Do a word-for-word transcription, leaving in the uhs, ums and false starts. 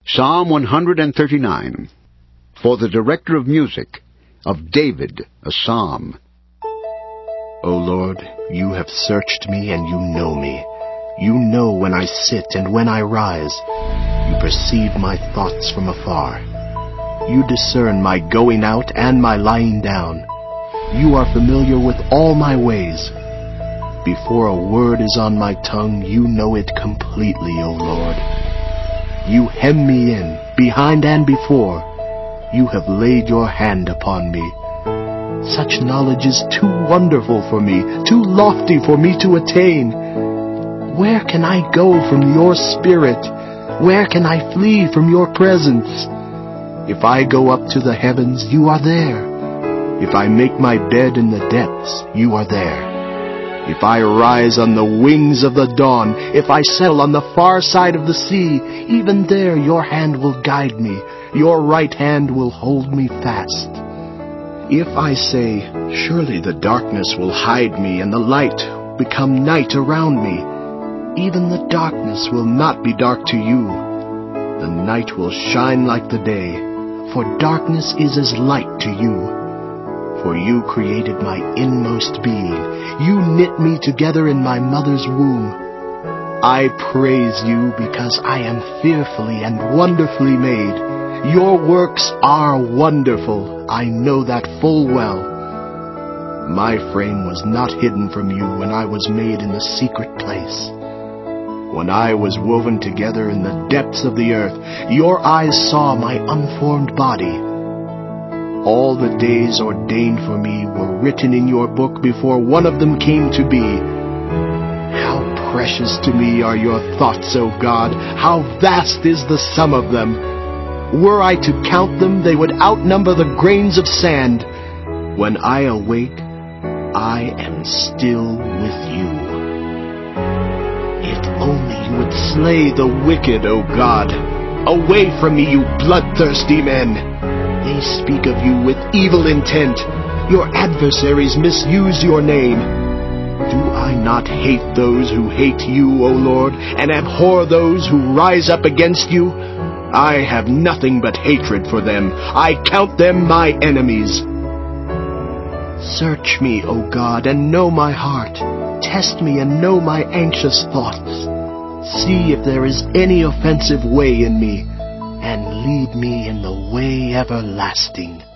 Psalm one thirty-nine. For the director of music, of David, a psalm. O Lord, you have searched me and you know me. You know when I sit and when I rise. You perceive my thoughts from afar. You discern my going out and my lying down. You are familiar with all my ways. Before a word is on my tongue, you know it completely, O Lord. You hem me in, behind and before. You have laid your hand upon me. Such knowledge is too wonderful for me, too lofty for me to attain. Where can I go from your spirit? Where can I flee from your presence? If I go up to the heavens, you are there. If I make my bed in the depths, you are there. If I rise on the wings of the dawn, if I settle on the far side of the sea, even there your hand will guide me, your right hand will hold me fast. If I say, surely the darkness will hide me and the light become night around me, even the darkness will not be dark to you. The night will shine like the day, for darkness is as light to you. For you created my inmost being. You knit me together in my mother's womb. I praise you because I am fearfully and wonderfully made. Your works are wonderful. I know that full well. My frame was not hidden from you when I was made in the secret place. When I was woven together in the depths of the earth, your eyes saw my unformed body. All the days ordained for me were written in your book before one of them came to be. How precious to me are your thoughts, O God! How vast is the sum of them! Were I to count them, they would outnumber the grains of sand. When I awake, I am still with you. If only you would slay the wicked, O God! Away from me, you bloodthirsty men! They speak of you with evil intent. Your adversaries misuse your name. Do I not hate those who hate you, O Lord, and abhor those who rise up against you? I have nothing but hatred for them. I count them my enemies. Search me, O God, and know my heart. Test me and know my anxious thoughts. See if there is any offensive way in me, and lead me in the way everlasting.